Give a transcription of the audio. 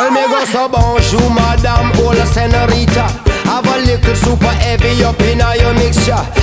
Well, me go so bonjour, madame, or la senorita. Have a little super heavy up in your mixture.